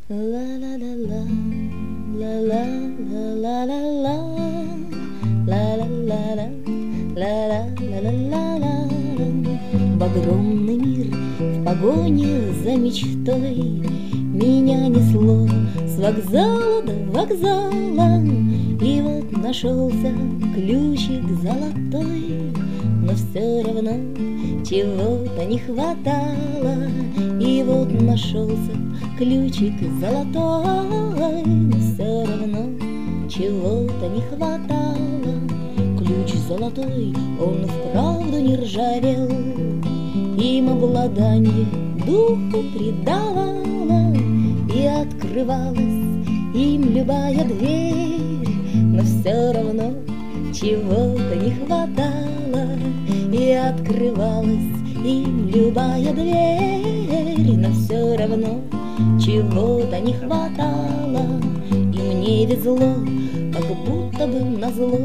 ла ла ла ла ла ла ла ла ла ла ла ла ла ла ла ла. В огромный мир, в погоне за мечтой меня несло с вокзала до вокзала. И вот нашелся ключик золотой, но все равно чего-то не хватало. И вот нашелся ключик золотой, но все равно чего-то не хватало. Ключ золотой, он вправду не ржавел, им обладание духу придавало, и открывалась им любая дверь, но все равно чего-то не хватало. И открывалась им любая дверь, но все равно чего-то не хватало. И мне везло, как будто бы назло,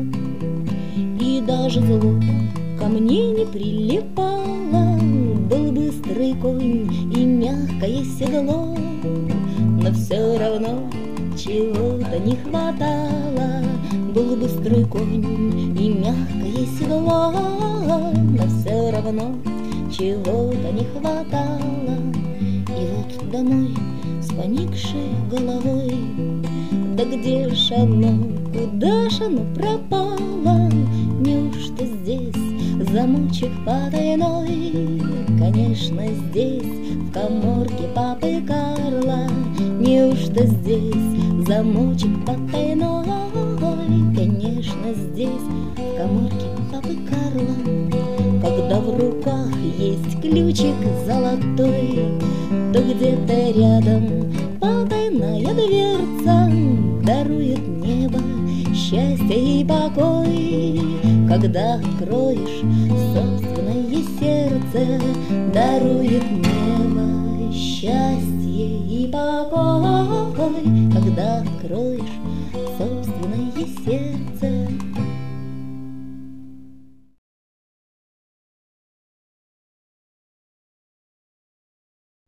и даже зло ко мне не прилипало. Был быстрый конь и мягкое седло, но все равно чего-то не хватало. Был быстрый конь и мягкое седло, но все равно чего-то не хватало. И вот домой с поникшей головой, да где ж оно, куда ж оно пропало? Неужто здесь замочек потайной? Конечно, здесь, в каморке папы Карла. Неужто здесь замочек потайной? Конечно, здесь, в каморке папы Карла. Когда в руках есть ключик золотой, то где-то рядом потайная дверца дарует небо, счастье и покой. Когда откроешь собственное сердце, дарует небо, счастье и покой. Когда откроешь